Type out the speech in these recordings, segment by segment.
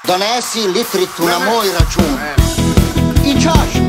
Donesi litritu na moj račun i čašu.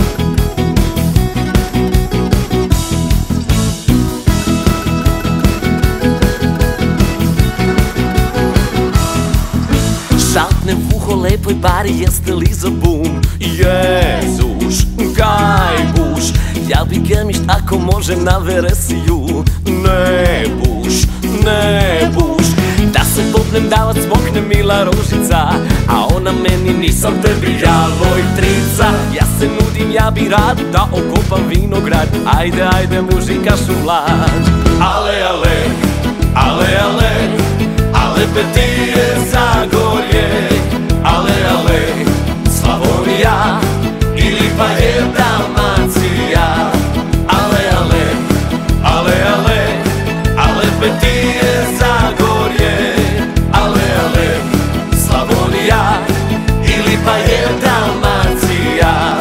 Šapnem v uho lepoj bari, jeste li za bum? Jezuš, kaj buš? Ja bi gemišt ako može na veresiju. Ne buš, ne buš. Da se popnem davac smokne mila rožica, a ona meni nisam tebi ja Vojtrica. Ja se nudim, ja bi rad da okopam vinograd. Ajde, ajde mužikašu vlad. Ale, ale, ale, ale, ale Petije Zagorje. Ale, ale, Slavonija ili pa je Dalmacija. Ale, ale, ale, ale, ale Petije Zagorje. Ale, ale, Slavonija ili pa je Dalmacija.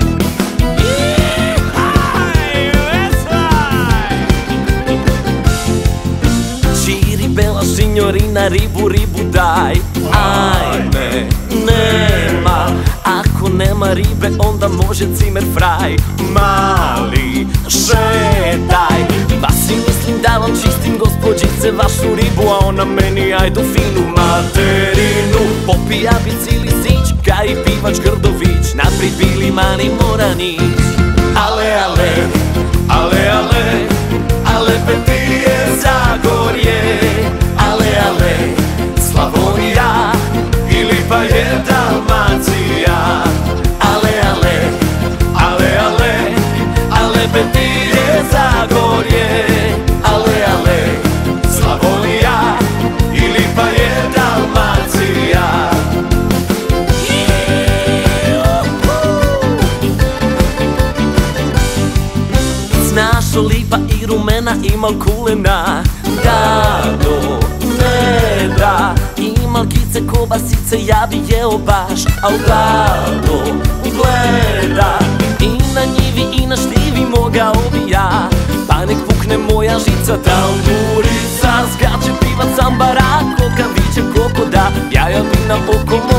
Čiri bela signorina, ribu, ribu daj. Ajme, nema. Ako nema ribe, onda može cimer fraj. Mali, šetaj. Vas i mislim da vam čistim, gospođice, vašu ribu, a ona meni ajdu finu materinu. Popija bi cili sić, kaj i pivač Grdović. Naprijed bili mani Moranić. Ale, ale, ale, ale, ale Petije Zagorje. Ale, ale, Slavonija ili pa je Dalmacija. Ale, ale, ale, ale, ale Petije Zagorje. Ale, ale, Slavonija ili pa je Dalmacija. Znaš Lipa i rumena imal kulena. Dado, ne da. Imal kice, kobasice, ja bi jeo baš. Al Dado, gleda. I na njivi i na šljivi mogao bi ja. Pa nek pukne moja žica, tamburica. Skače pivac, ambara, kokaviće, kokoda. Jaja bi na oko